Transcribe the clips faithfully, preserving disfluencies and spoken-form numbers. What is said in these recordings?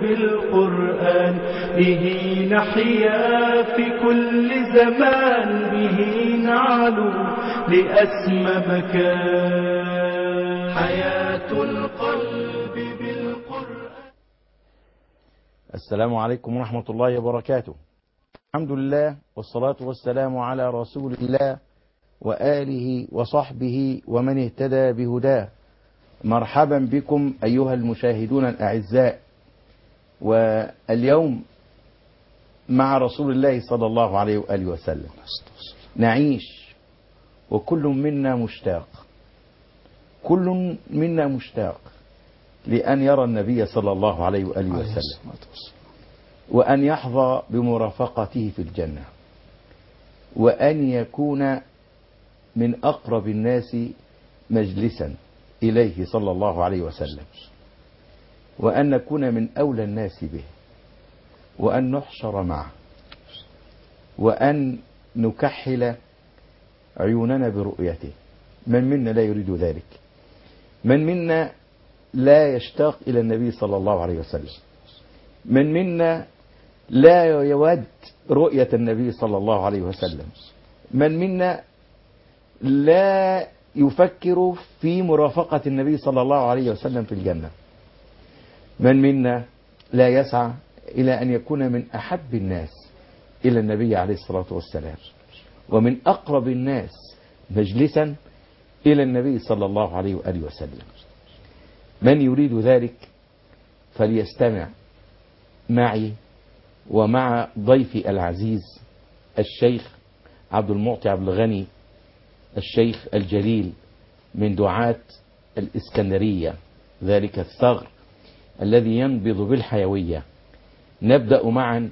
بالقرآن به نحيا في كل زمان، به نعلو لأسمى مكان. حياة القلب بالقرآن. السلام عليكم ورحمة الله وبركاته. الحمد لله والصلاة والسلام على رسول الله وآله وصحبه ومن اهتدى بهداه. مرحبا بكم أيها المشاهدون الأعزاء. واليوم مع رسول الله صلى الله عليه وآله وسلم نعيش، وكل منا مشتاق، كل منا مشتاق لأن يرى النبي صلى الله عليه وآله وسلم، وأن يحظى بمرافقته في الجنة، وأن يكون من أقرب الناس مجلسا إليه صلى الله عليه وسلم، وأن نكون من أولى الناس به، وأن نحشر معه، وأن نكحل عيوننا برؤيته. من منا لا يريد ذلك؟ من منا لا يشتاق إلى النبي صلى الله عليه وسلم؟ من منا لا يود رؤية النبي صلى الله عليه وسلم؟ من منا لا يفكر في مرافقة النبي صلى الله عليه وسلم في الجنة؟ من منا لا يسعى إلى أن يكون من أحب الناس إلى النبي عليه الصلاة والسلام، ومن أقرب الناس مجلسا إلى النبي صلى الله عليه وآله وسلم؟ من يريد ذلك فليستمع معي ومع ضيفي العزيز الشيخ عبد المعطي عبد الغني، الشيخ الجليل من دعاة الإسكندرية، ذلك الثغر الذي ينبض بالحيوية. نبدأ معا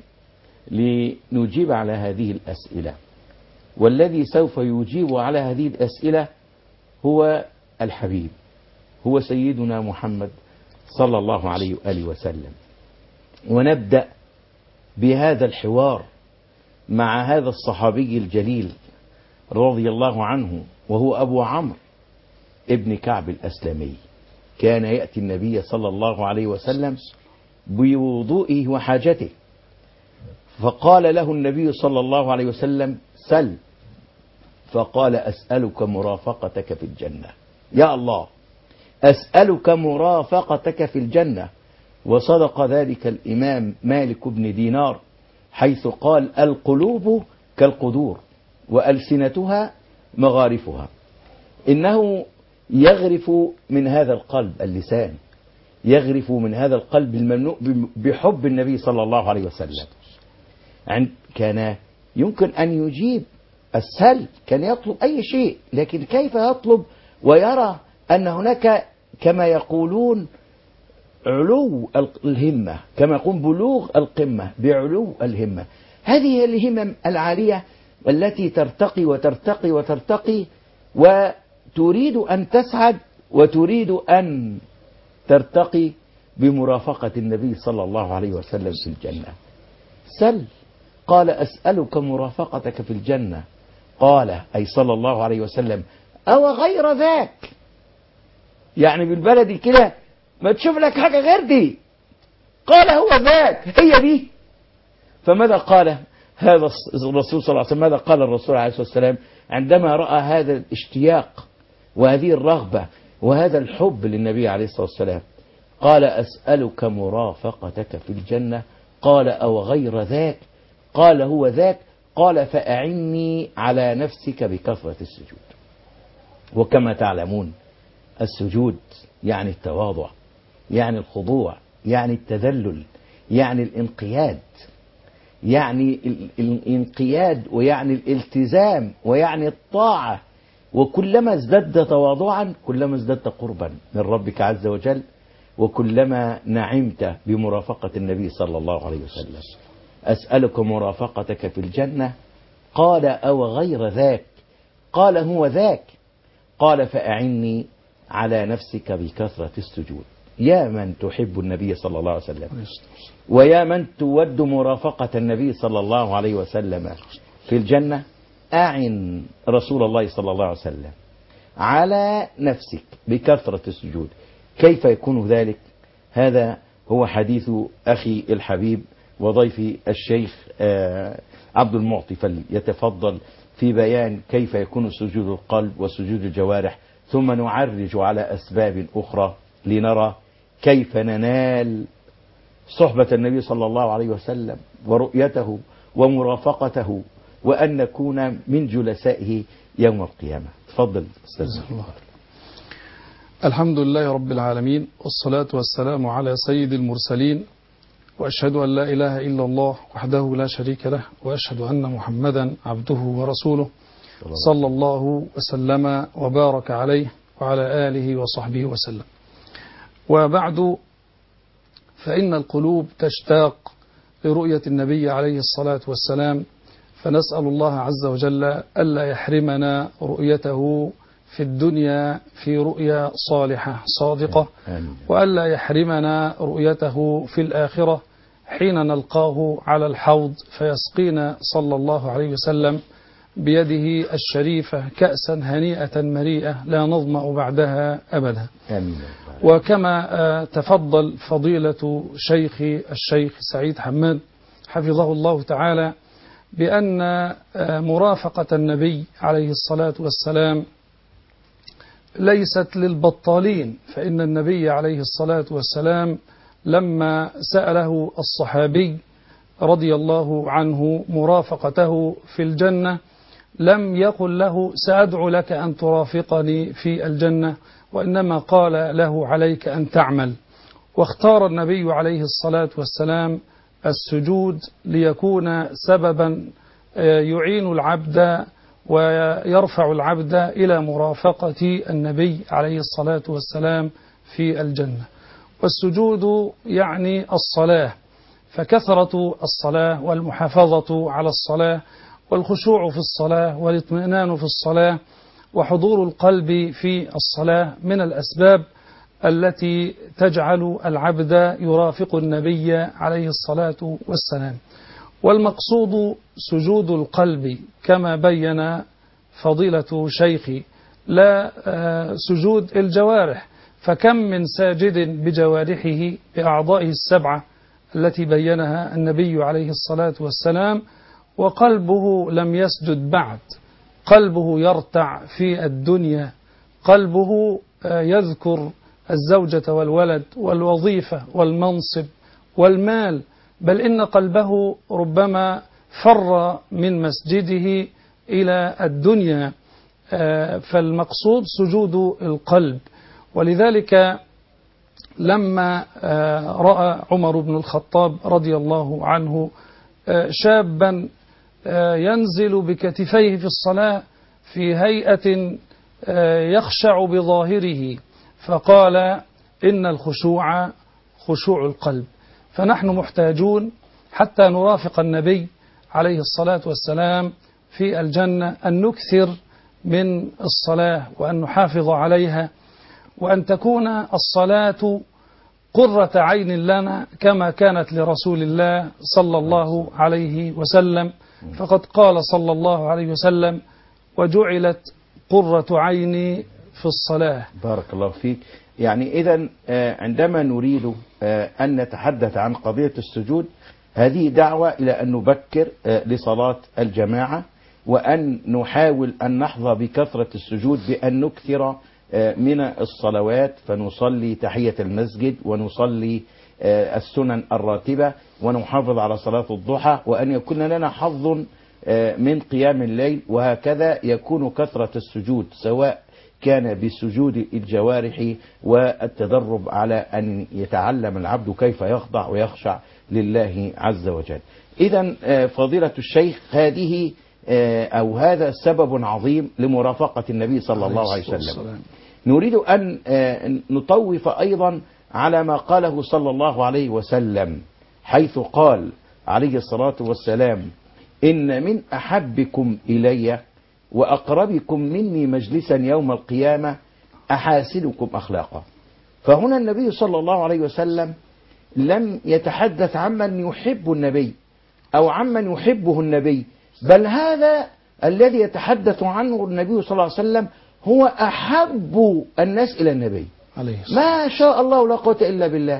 لنجيب على هذه الأسئلة، والذي سوف يجيب على هذه الأسئلة هو الحبيب، هو سيدنا محمد صلى الله عليه وآله وسلم. ونبدأ بهذا الحوار مع هذا الصحابي الجليل رضي الله عنه، وهو أبو عمرو ابن كعب الأسلمي. كان يأتي النبي صلى الله عليه وسلم بوضوئه وحاجته، فقال له النبي صلى الله عليه وسلم: سل. فقال: أسألك مرافقتك في الجنة. يا الله، أسألك مرافقتك في الجنة. وصدق ذلك الإمام مالك بن دينار حيث قال: القلوب كالقدور وألسنتها مغارفها. إنه يغرف من هذا القلب اللسان، يغرف من هذا القلب المملوء بحب النبي صلى الله عليه وسلم. كان يمكن أن يجيب السل، كان يطلب أي شيء، لكن كيف يطلب ويرى أن هناك كما يقولون علو الهمة، كما يقول بلوغ القمة بعلو الهمة. هذه الهمم العالية التي ترتقي وترتقي وترتقي، وتريد أن تسعد وتريد أن ترتقي بمرافقة النبي صلى الله عليه وسلم في الجنة. سل. قال: أسألك مرافقتك في الجنة. قال أي صلى الله عليه وسلم: أو غير ذاك؟ يعني بالبلدي كده، ما تشوف لك حاجة غير دي. قال: هو ذاك، هي دي. فماذا قال هذا الرسول صلى الله عليه وسلم؟ ماذا قال الرسول عليه الصلاة والسلام عندما رأى هذا الاشتياق وهذه الرغبة وهذا الحب للنبي عليه الصلاة والسلام؟ قال: أسألك مرافقتك في الجنة. قال: أو غير ذاك؟ قال: هو ذاك. قال: فأعني على نفسك بكثرة السجود. وكما تعلمون السجود يعني التواضع، يعني الخضوع، يعني التذلل، يعني الانقياد، يعني الانقياد ويعني الالتزام ويعني الطاعة. وكلما ازددت تواضعا كلما ازددت قربا من ربك عز وجل، وكلما نعمت بمرافقة النبي صلى الله عليه وسلم. أسألك مرافقتك في الجنة. قال: أو غير ذاك؟ قال: هو ذاك. قال: فأعني على نفسك بكثرة السجود. يا من تحب النبي صلى الله عليه وسلم، ويا من تود مرافقة النبي صلى الله عليه وسلم في الجنة، أعن رسول الله صلى الله عليه وسلم على نفسك بكثرة السجود. كيف يكون ذلك؟ هذا هو حديث أخي الحبيب وضيفي الشيخ عبد المعطي، فليتفضل في بيان كيف يكون سجود القلب وسجود الجوارح، ثم نعرج على أسباب أخرى لنرى كيف ننال صحبة النبي صلى الله عليه وسلم ورؤيته ومرافقته، وأن نكون من جلسائه يوم القيامة. تفضل أستاذ. الله. الحمد لله رب العالمين، والصلاة والسلام على سيد المرسلين، وأشهد أن لا إله إلا الله وحده لا شريك له، وأشهد أن محمدا عبده ورسوله صلى الله وسلم وبارك عليه وعلى آله وصحبه وسلم. وبعد، فإن القلوب تشتاق لرؤية النبي عليه الصلاة والسلام، فنسأل الله عز وجل ألا يحرمنا رؤيته في الدنيا في رؤيا صالحة صادقة، وألا يحرمنا رؤيته في الآخرة حين نلقاه على الحوض فيسقينا صلى الله عليه وسلم بيده الشريفة كأسا هنيئة مريئة لا نظمأ بعدها أبدا. وكما تفضل فضيلة شيخي الشيخ سعيد حماد حفظه الله تعالى بأن مرافقة النبي عليه الصلاة والسلام ليست للبطالين، فإن النبي عليه الصلاة والسلام لما سأله الصحابي رضي الله عنه مرافقته في الجنة لم يقل له سأدعو لك أن ترافقني في الجنة، وإنما قال له عليك أن تعمل. واختار النبي عليه الصلاة والسلام السجود ليكون سببا يعين العبد ويرفع العبد إلى مرافقة النبي عليه الصلاة والسلام في الجنة. والسجود يعني الصلاة، فكثرة الصلاة والمحافظة على الصلاة والخشوع في الصلاة والاطمئنان في الصلاة وحضور القلب في الصلاة من الأسباب التي تجعل العبد يرافق النبي عليه الصلاة والسلام. والمقصود سجود القلب كما بين فضيلة شيخي، لا سجود الجوارح، فكم من ساجد بجوارحه بأعضائه السبعة التي بينها النبي عليه الصلاة والسلام وقلبه لم يسجد بعد، قلبه يرتع في الدنيا، قلبه يذكر الزوجة والولد والوظيفة والمنصب والمال، بل إن قلبه ربما فر من مسجده إلى الدنيا. فالمقصود سجود القلب. ولذلك لما رأى عمر بن الخطاب رضي الله عنه شابا ينزل بكتفيه في الصلاة في هيئة يخشع بظاهره، فقال إن الخشوع خشوع القلب. فنحن محتاجون حتى نرافق النبي عليه الصلاة والسلام في الجنة أن نكثر من الصلاة وأن نحافظ عليها، وأن تكون الصلاة قرة عين لنا كما كانت لرسول الله صلى الله عليه وسلم، فقد قال صلى الله عليه وسلم وجعلت قرة عيني في الصلاة. بارك الله فيك. يعني إذن عندما نريد أن نتحدث عن قضية السجود، هذه دعوة إلى أن نبكر لصلاة الجماعة، وأن نحاول أن نحظى بكثرة السجود بأن نكثر من الصلوات، فنصلي تحية المسجد ونصلي السنن الراتبة ونحافظ على صلاة الضحى، وأن يكون لنا حظ من قيام الليل، وهكذا يكون كثرة السجود سواء كان بسجود الجوارح والتدرب على أن يتعلم العبد كيف يخضع ويخشع لله عز وجل. إذن فضيلة الشيخ، هذه أو هذا سبب عظيم لمرافقة النبي صلى الله عليه وسلم. نريد أن نطوف أيضا على ما قاله صلى الله عليه وسلم، حيث قال عليه الصلاة والسلام إن من أحبكم إلي وأقربكم مني مجلسا يوم القيامة أحاسنكم أخلاقا. فهنا النبي صلى الله عليه وسلم لم يتحدث عمن يحب النبي أو عمن يحبه النبي، بل هذا الذي يتحدث عنه النبي صلى الله عليه وسلم هو أحب الناس إلى النبي. ما شاء الله لا قوة إلا بالله.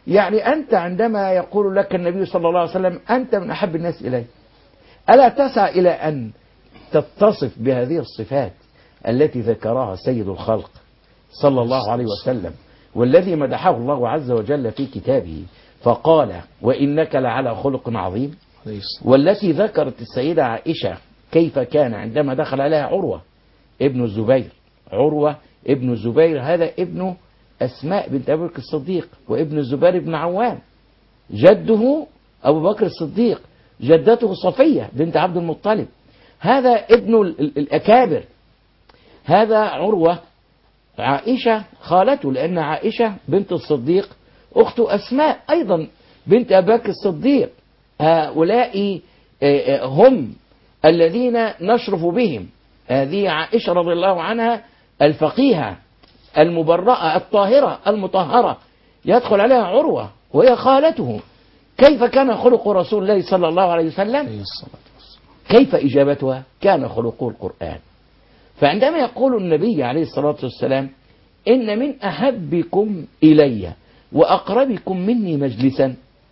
يعني أنت عندما يقول لك النبي صلى الله عليه وسلم أنت من أحب الناس إلي، ألا تسعى إلى أن تتصف بهذه الصفات التي ذكرها سيد الخلق صلى الله عليه وسلم، والذي مدحه الله عز وجل في كتابه فقال وإنك لعلى خلق عظيم، والتي ذكرت السيدة عائشة كيف كان عندما دخل عليها عروة ابن الزبير. عروة ابن الزبير هذا ابن أسماء بنت أبي بكر الصديق، وابن الزبير بن عوام جده أبو بكر الصديق، جدته صفية بنت عبد المطلب، هذا ابن الأكابر، هذا عروة. عائشة خالته، لأن عائشة بنت الصديق أخت أسماء أيضا بنت أبي بكر الصديق. هؤلاء هم الذين نشرف بهم. هذه عائشة رضي الله عنها الفقيهة المبرأة الطاهرة المطهرة، يدخل عليها عروة وهي خالته. كيف كان خلق رسول الله صلى الله عليه وسلم؟ كيف إجابتها؟ كان خلقه القرآن. فعندما يقول النبي عليه الصلاة والسلام إن من أحبكم إلي وأقربكم مني مجلسا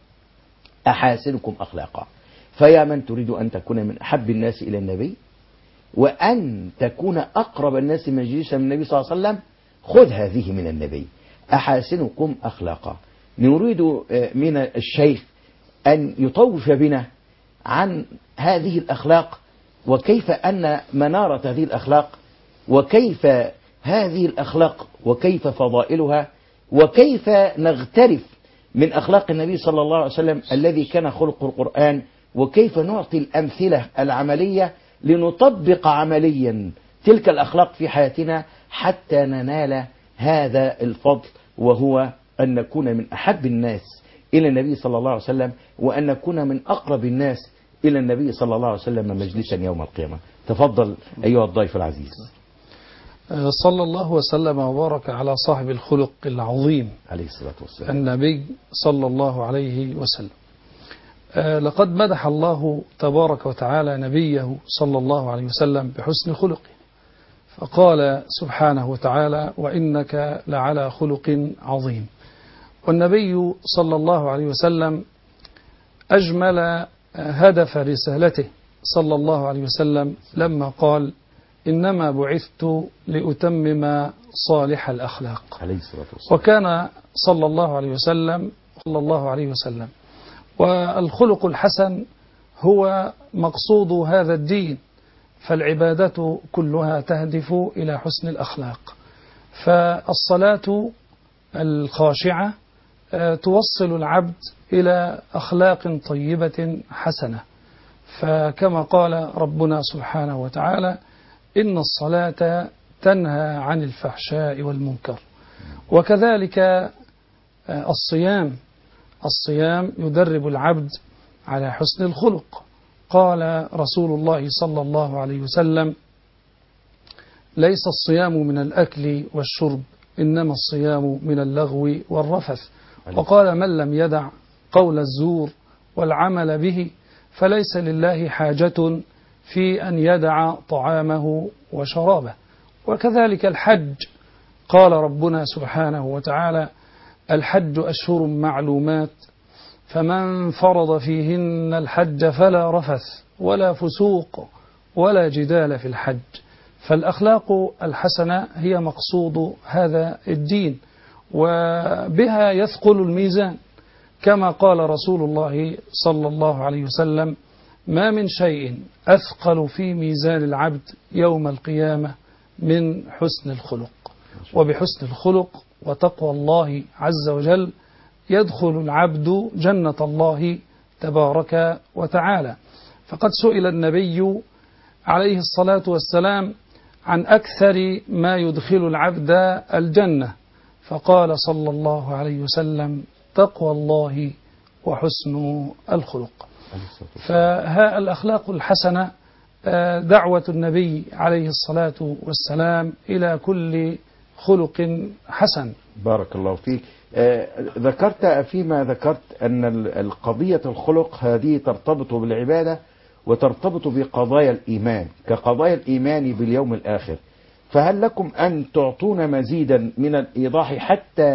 أحاسنكم أخلاقا، فيا من تريد أن تكون من أحب الناس إلى النبي وأن تكون أقرب الناس مجلسا من النبي صلى الله عليه وسلم، خذ هذه من النبي أحاسنكم أخلاقا. نريد من الشيخ أن يطوف بنا عن هذه الأخلاق، وكيف أن منارة هذه الأخلاق، وكيف هذه الأخلاق، وكيف فضائلها، وكيف نغترف من أخلاق النبي صلى الله عليه وسلم الذي كان خلق القرآن، وكيف نعطي الأمثلة العملية لنطبق عمليا تلك الأخلاق في حياتنا حتى ننال هذا الفضل، وهو أن نكون من أحب الناس إلى النبي صلى الله عليه وسلم، وأن نكون من أقرب الناس إلى النبي صلى الله عليه وسلم مجلسا يوم القيامة. تفضل أيها الضيف العزيز. صلى الله وسلم وبارك على صاحب الخلق العظيم عليه الصلاة والسلام النبي صلى الله عليه وسلم. لقد مدح الله تبارك وتعالى نبيه صلى الله عليه وسلم بحسن خلقه، فقال سبحانه وتعالى وإنك لعلى خلق عظيم. والنبي صلى الله عليه وسلم أجمل هدف رسالته صلى الله عليه وسلم لما قال إنما بعثت لأتمم صالح الأخلاق عليه الصلاة والسلام. وكان صلى الله عليه وسلم صلى الله عليه وسلم والخلق الحسن هو مقصود هذا الدين، فالعبادة كلها تهدف إلى حسن الأخلاق. فالصلاة الخاشعة توصل العبد إلى أخلاق طيبة حسنة، فكما قال ربنا سبحانه وتعالى إن الصلاة تنهى عن الفحشاء والمنكر. وكذلك الصيام الصيام يدرب العبد على حسن الخلق. قال رسول الله صلى الله عليه وسلم ليس الصيام من الأكل والشرب إنما الصيام من اللغو والرفث. وقال من لم يدع قول الزور والعمل به فليس لله حاجة في أن يدع طعامه وشرابه. وكذلك الحج قال ربنا سبحانه وتعالى الحج أشهر معلومات فمن فرض فيهن الحج فلا رفث ولا فسوق ولا جدال في الحج. فالأخلاق الحسنة هي مقصود هذا الدين، وبها يثقل الميزان، كما قال رسول الله صلى الله عليه وسلم ما من شيء أثقل في ميزان العبد يوم القيامة من حسن الخلق. وبحسن الخلق وتقوى الله عز وجل يدخل العبد جنة الله تبارك وتعالى. فقد سئل النبي عليه الصلاة والسلام عن أكثر ما يدخل العبد الجنة، فقال صلى الله عليه وسلم تقوى الله وحسن الخلق. فها الأخلاق الحسنة دعوة النبي عليه الصلاة والسلام إلى كل خلق حسن. بارك الله فيك. آه ذكرت فيما ذكرت أن القضية الخلق هذه ترتبط بالعبادة وترتبط بقضايا الإيمان كقضايا الإيمان باليوم الآخر، فهل لكم أن تعطونا مزيدا من الإيضاح حتى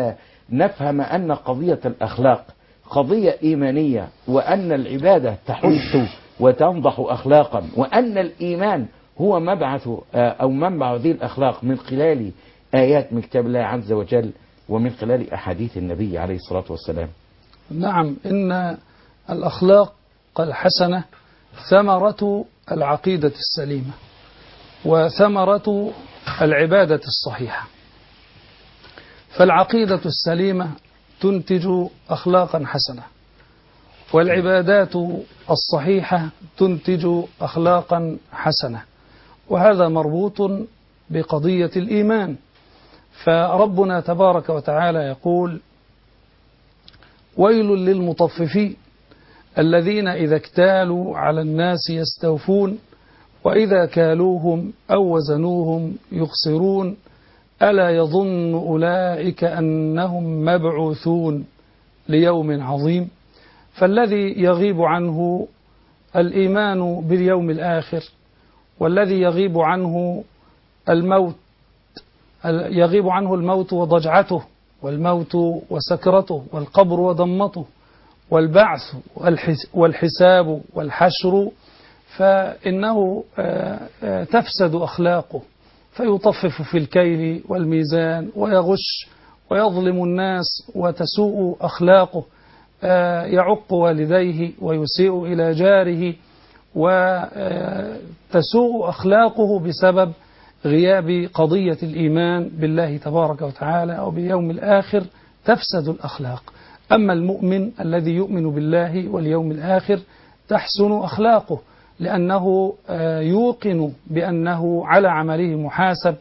نفهم أن قضية الأخلاق قضية إيمانية، وأن العبادة تحث وتنضح أخلاقا، وأن الإيمان هو مبعث أو منبع هذه الأخلاق من خلال آيات من كتاب الله عز وجل ومن خلال أحاديث النبي عليه الصلاة والسلام. نعم، إن الأخلاق الحسنة ثمرة العقيدة السليمة وثمرة العبادة الصحيحة. فالعقيدة السليمة تنتج أخلاقا حسنة، والعبادات الصحيحة تنتج أخلاقا حسنة، وهذا مربوط بقضية الإيمان. فربنا تبارك وتعالى يقول: ويل للمطففين الذين إذا اكتالوا على الناس يستوفون وإذا كالوهم أو وزنوهم يخسرون ألا يظن أولئك أنهم مبعوثون ليوم عظيم. فالذي يغيب عنه الإيمان باليوم الآخر، والذي يغيب عنه الموت يغيب عنه الموت وضجعته، والموت وسكرته، والقبر وضمته، والبعث والحساب والحشر، فإنه تفسد أخلاقه، فيطفف في الكيل والميزان ويغش ويظلم الناس وتسوء أخلاقه، يعق والديه ويسيء إلى جاره، وتسوء أخلاقه بسبب غياب قضية الإيمان بالله تبارك وتعالى أو باليوم الآخر. تفسد الأخلاق. أما المؤمن الذي يؤمن بالله واليوم الآخر تحسن أخلاقه، لأنه يوقن بأنه على عمله محاسب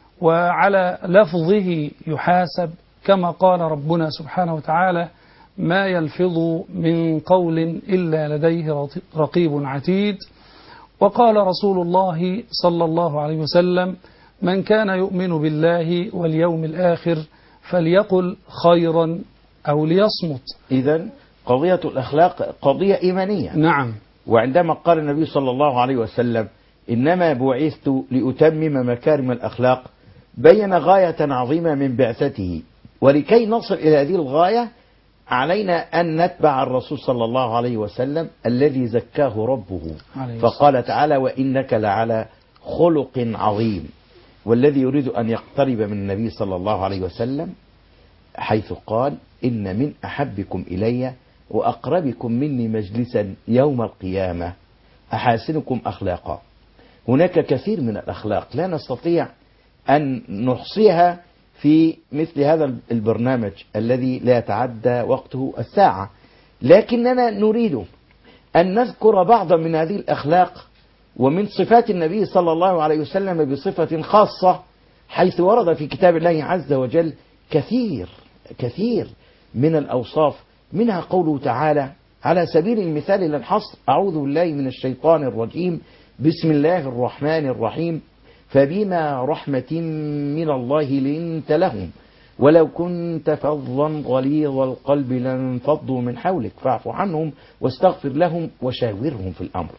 وعلى لفظه يحاسب، كما قال ربنا سبحانه وتعالى: ما يلفظ من قول إلا لديه رقيب عتيد. وقال رسول الله صلى الله عليه وسلم: من كان يؤمن بالله واليوم الآخر فليقل خيرا أو ليصمت. إذن قضية الأخلاق قضية إيمانية. نعم. وعندما قال النبي صلى الله عليه وسلم: إنما بعثت لأتمم مكارم الأخلاق، بين غاية عظيمة من بعثته، ولكي نصل إلى هذه الغاية علينا أن نتبع الرسول صلى الله عليه وسلم الذي زكاه ربه، فقال تعالى: وإنك لعلى خلق عظيم. والذي يريد أن يقترب من النبي صلى الله عليه وسلم حيث قال: إن من أحبكم إلي وأقربكم مني مجلسا يوم القيامة أحاسنكم أخلاقا. هناك كثير من الأخلاق لا نستطيع أن نحصيها في مثل هذا البرنامج الذي لا يتعدى وقته الساعة، لكننا نريد أن نذكر بعضا من هذه الأخلاق ومن صفات النبي صلى الله عليه وسلم بصفة خاصة، حيث ورد في كتاب الله عز وجل كثير كثير من الأوصاف، منها قوله تعالى على سبيل المثال للحصر: أعوذ بالله من الشيطان الرجيم، بسم الله الرحمن الرحيم، فبما رحمة من الله لنت لهم ولو كنت فظا غليظ القلب لانفضوا من حولك فاعف عنهم واستغفر لهم وشاورهم في الأمر.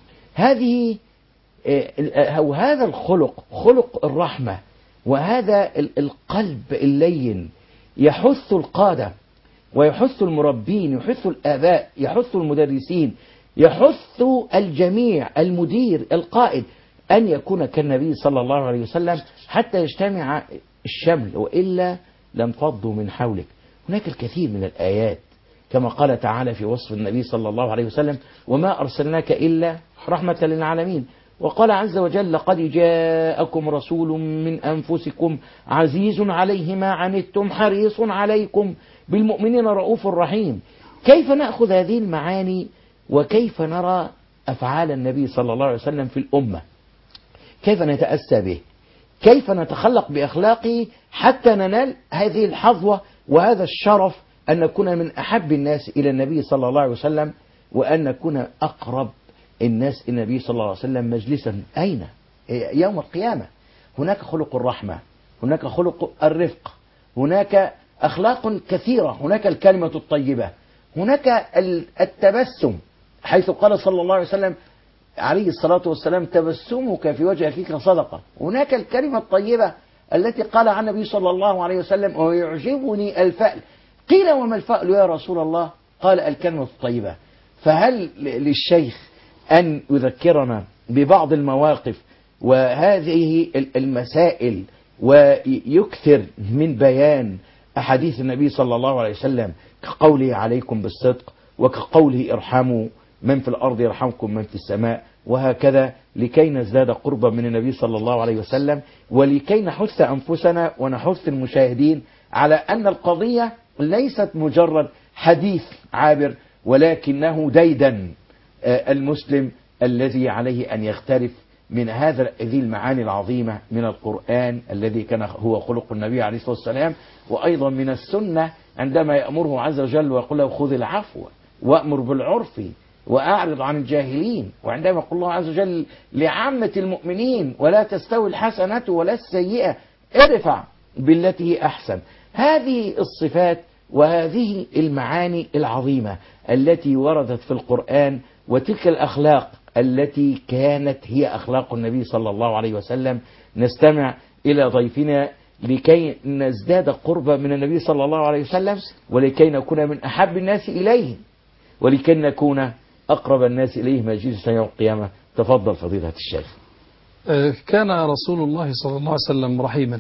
هذه أو هذا الخلق خلق الرحمة، وهذا القلب اللين يحث القادة ويحث المربين، يحث الآباء، يحث المدرسين، يحث الجميع، المدير، القائد، أن يكون كالنبي صلى الله عليه وسلم حتى يجتمع الشمل، وإلا لانفضوا من حولك. هناك الكثير من الآيات كما قال تعالى في وصف النبي صلى الله عليه وسلم: وما أرسلناك إلا رحمة للعالمين. وقال عز وجل: لقد جاءكم رسول من أنفسكم عزيز عليه ما عنتم حريص عليكم بالمؤمنين رؤوف رحيم. كيف نأخذ هذه المعاني وكيف نرى أفعال النبي صلى الله عليه وسلم في الأمة؟ كيف نتأسى به؟ كيف نتخلق بأخلاقه حتى ننال هذه الحظوة وهذا الشرف أن نكون من أحب الناس إلى النبي صلى الله عليه وسلم، وأن نكون أقرب الناس إلى النبي صلى الله عليه وسلم مجلسا؟ أين؟ يوم القيامة. هناك خلق الرحمة، هناك خلق الرفق، هناك أخلاق كثيرة، هناك الكلمة الطيبة، هناك التبسم، حيث قال صلى الله عليه وسلم عليه الصلاة والسلام: تبسمك في وجه أخيك صدقة. هناك الكلمة الطيبة التي قال عن النبي صلى الله عليه وسلم ويعجبني الفأل. قيل وما الفأل يا رسول الله؟ قال الكلمة الطيبة. فهل للشيخ أن يذكرنا ببعض المواقف وهذه المسائل ويكثر من بيان أحاديث النبي صلى الله عليه وسلم كقوله عليكم بالصدق وكقوله ارحموا من في الأرض يرحمكم من في السماء، وهكذا لكي نزداد قربا من النبي صلى الله عليه وسلم، ولكي نحث أنفسنا ونحث المشاهدين على أن القضية ليست مجرد حديث عابر، ولكنه ديدن المسلم الذي عليه أن يغترف من هذا هذه المعاني العظيمة من القرآن الذي كان هو خلق النبي عليه الصلاة والسلام، وأيضا من السنة عندما يأمره عز وجل ويقول له خذ العفو وأمر بالعرف وأعرض عن الجاهلين، وعندما يقول الله عز وجل لعامة المؤمنين ولا تستوي الحسنة ولا السيئة ارفع بالتي هي أحسن. هذه الصفات وهذه المعاني العظيمة التي وردت في القرآن، وتلك الأخلاق التي كانت هي أخلاق النبي صلى الله عليه وسلم. نستمع إلى ضيفنا لكي نزداد قربا من النبي صلى الله عليه وسلم، ولكي نكون من أحب الناس إليه، ولكي نكون أقرب الناس إليه مجلسا يوم القيامة. تفضل فضيلة الشيخ. كان رسول الله صلى الله عليه وسلم رحيما،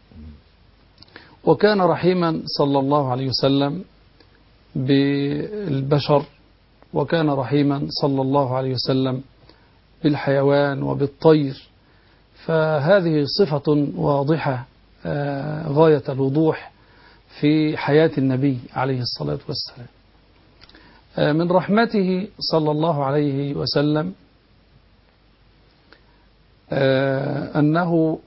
وكان رحيما صلى الله عليه وسلم بالبشر، وكان رحيما صلى الله عليه وسلم بالحيوان وبالطير. فهذه صفة واضحة غاية الوضوح في حياة النبي عليه الصلاة والسلام. من رحمته صلى الله عليه وسلم أنه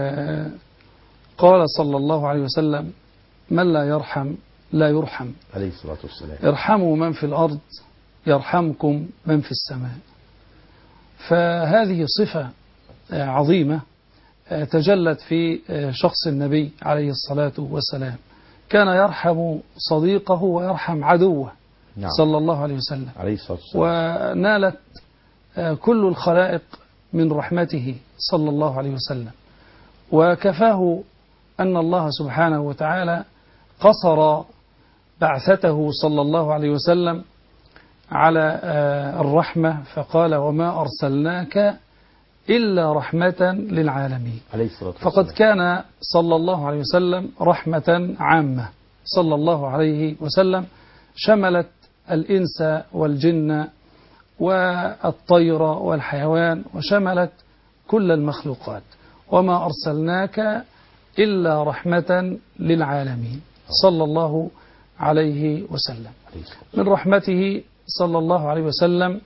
قال صلى الله عليه وسلم من لا يرحم لا يرحم عليه الصلاة والسلام. ارحموا من في الأرض يرحمكم من في السماء. فهذه صفة عظيمة تجلت في شخص النبي عليه الصلاة والسلام. كان يرحم صديقه ويرحم عدوه. نعم. صلى الله عليه وسلم عليه الصلاة والسلام. ونالت كل الخلائق من رحمته صلى الله عليه وسلم، وكفاه أن الله سبحانه وتعالى قصر بعثته صلى الله عليه وسلم على الرحمة، فقال وما أرسلناك إلا رحمة للعالمين. عليه الصلاة والسلام. فقد كان صلى الله عليه وسلم رحمة عامة صلى الله عليه وسلم، شملت الإنس والجن والطير والحيوان، وشملت كل المخلوقات. وما أرسلناك إلا رحمة للعالمين صلى الله عليه وسلم. من رحمته صلى الله عليه وسلم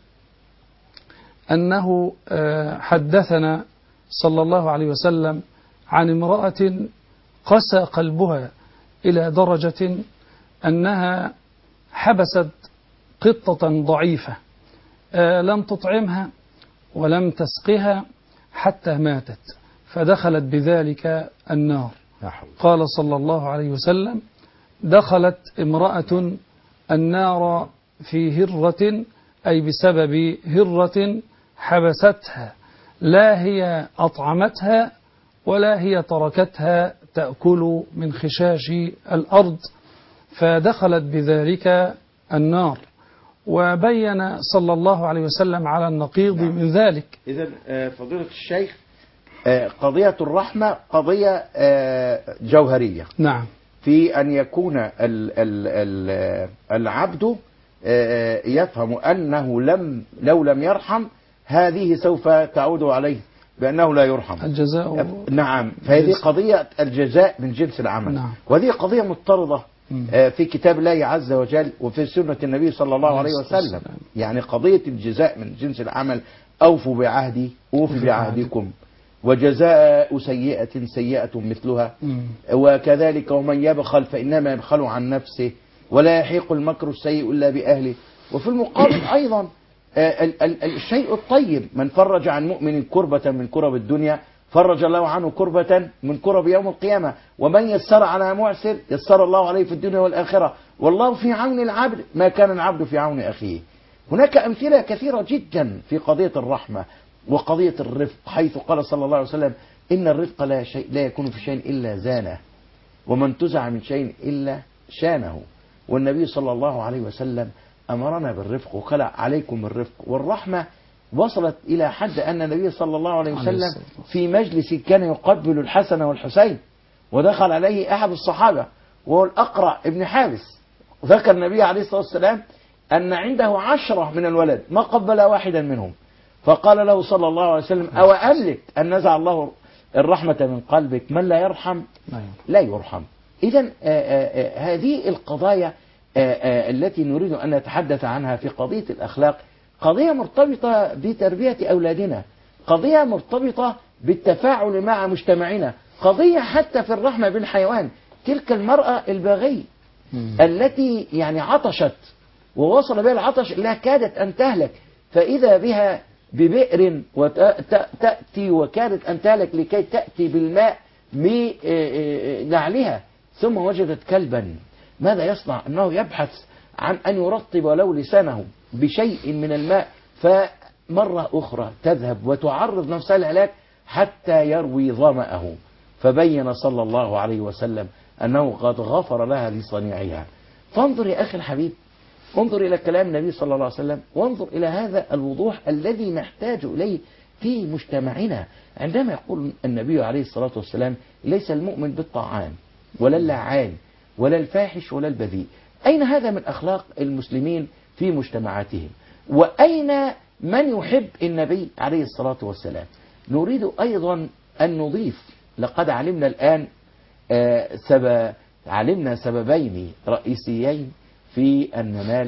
أنه حدثنا صلى الله عليه وسلم عن امرأة قسى قلبها إلى درجة أنها حبست قطة ضعيفة لم تطعمها ولم تسقها حتى ماتت، فدخلت بذلك النار. قال صلى الله عليه وسلم دخلت امرأة النار في هرة، أي بسبب هرة حبستها، لا هي أطعمتها ولا هي تركتها تأكل من خشاش الأرض، فدخلت بذلك النار. وبين صلى الله عليه وسلم على النقيض نعم. من ذلك. إذن فضيلة الشيخ، قضية الرحمة قضية جوهرية. نعم. في أن يكون ال ال ال العبد يفهم أنه لم لو لم يرحم هذه سوف تعود عليه بأنه لا يرحم. الجزاء. نعم. فهذه قضية الجزاء من جنس العمل. نعم. وهذه قضية مضطردة في كتاب الله عز وجل وفي سنة النبي صلى الله عليه وسلم. يعني قضية الجزاء من جنس العمل. أوفوا بعهدي أوفي بعهدكم وجزاء سيئة سيئة مثلها. وكذلك ومن يبخل فإنما يبخل عن نفسه ولا يحيق المكر السيء إلا بأهله. وفي المقابل أيضا الشيء الطيب، من فرج عن مؤمن كربة من كرب الدنيا فرج الله عنه كربة من كرب يوم القيامة، ومن يسر على معسر يسر الله عليه في الدنيا والآخرة، والله في عون العبد ما كان العبد في عون أخيه. هناك أمثلة كثيرة جدا في قضية الرحمة وقضية الرفق، حيث قال صلى الله عليه وسلم إن الرفق لا, شيء لا يكون في شيء إلا زانه، وما انتزع من شيء إلا شانه. والنبي صلى الله عليه وسلم أمرنا بالرفق وقال عليكم الرفق والرحمة. وصلت إلى حد أن النبي صلى الله عليه وسلم في مجلس كان يقبل الحسن والحسين، ودخل عليه أحد الصحابة وهو الأقرع ابن حابس، وذكر النبي عليه الصلاة والسلام أن عنده عشرة من الولد ما قبل واحدا منهم، فقال له صلى الله عليه وسلم أو أملك أن نزع الله الرحمة من قلبك؟ من لا يرحم لا يرحم. إذا هذه القضايا آآ آآ التي نريد أن نتحدث عنها في قضية الأخلاق قضية مرتبطة بتربية أولادنا، قضية مرتبطة بالتفاعل مع مجتمعنا، قضية حتى في الرحمة بالحيوان. تلك المرأة الباغية التي يعني عطشت ووصل بها العطش لا كادت أن تهلك، فإذا بها ببئر وتأتي وكادت أن تهلك لكي تأتي بالماء بنعلها، ثم وجدت كلبا. ماذا يصنع؟ أنه يبحث عن أن يرطب ولو لسانه بشيء من الماء، فمرة أخرى تذهب وتعرض نفسها للهلاك حتى يروي ظمأه. فبين صلى الله عليه وسلم أنه قد غفر لها لصنيعها. فانظر يا أخي الحبيب، انظر إلى كلام النبي صلى الله عليه وسلم، وانظر إلى هذا الوضوح الذي نحتاج إليه في مجتمعنا. عندما يقول النبي عليه الصلاة والسلام ليس المؤمن بالطاعان ولا اللعان ولا الفاحش ولا البذيء. أين هذا من أخلاق المسلمين في مجتمعاتهم؟ وأين من يحب النبي عليه الصلاة والسلام؟ نريد أيضا أن نضيف، لقد علمنا الآن آه سبب علمنا سببين رئيسيين في أن ننال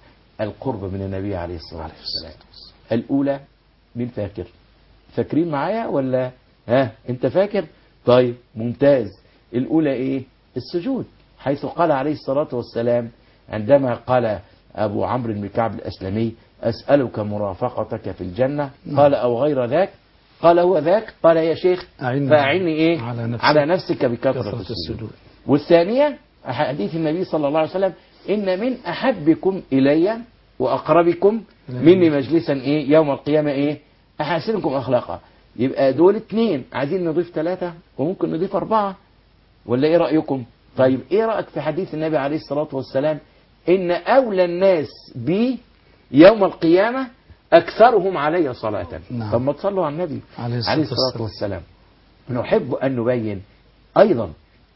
القرب من النبي عليه الصلاة والسلام. الأولى، من فاكر؟ فاكرين معايا ولا ها أنت فاكر؟ طيب ممتاز. الأولى إيه؟ السجود، حيث قال عليه الصلاة والسلام عندما قال أبو عمرو بن كعب الأسلمي أسألك مرافقتك في الجنة، قال أو غير ذاك؟ قال هو ذاك. قال يا شيخ فأعني إيه؟ على نفسك, على نفسك بكثرة السجود. والثانية حديث النبي صلى الله عليه وسلم إن من أحبكم إلي وأقربكم مني مجلسا إيه يوم القيامة إيه أحسنكم أخلاقا. يبقى دول اثنين، عايزين نضيف ثلاثة وممكن نضيف أربعة، ولا إيه رأيكم؟ طيب إيه رأيك في حديث النبي عليه الصلاة والسلام إن أولى الناس بي يوم القيامة أكثرهم علي صلاة؟ نعم. طب ما تصلوا على النبي عليه الصلاة, عليه الصلاة والسلام. نحب أن نبين أيضا